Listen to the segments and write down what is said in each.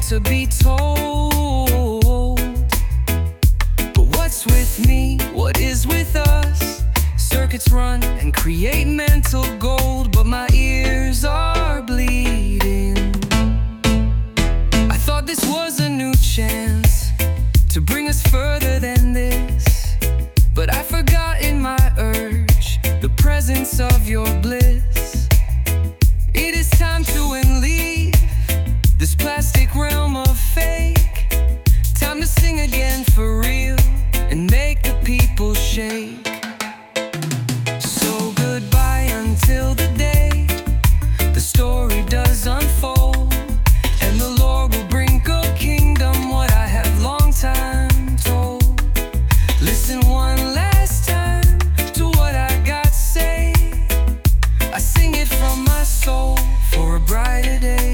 to be told. But what's with me? What is with us? Circuits run and create mental gold, but my ears are bleeding. I thought this was a new chance to bring us further than this, but I forgot in my urge the presence of your bliss. It is time to leave this plastic realm of fake. Time to sing again for real and make the people shake. So goodbye until the day the story does unfold, and the Lord will bring a kingdom what I have long time told. Listen one last time to what I got to say. I sing it from my soul for a brighter day.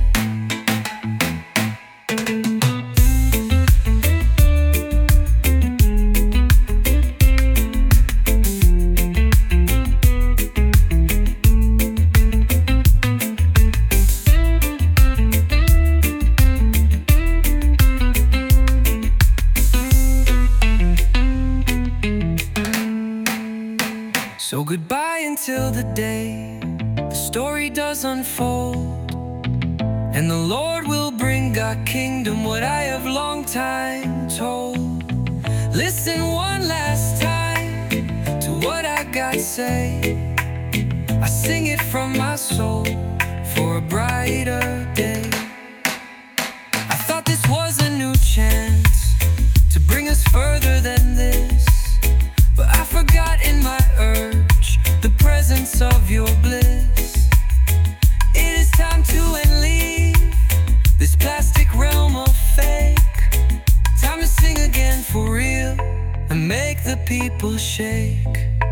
So goodbye until the day the story does unfold, and the Lord will bring God's kingdom what I have long time told. Listen one last time to what I got to say. I sing it from my soul for a brighter day. I thought this was a new chance to bring us further than this, but I forgot in my urge the presence of your bliss. It is time to leave this plastic realm of fake. Time to sing again for real and make the people shake.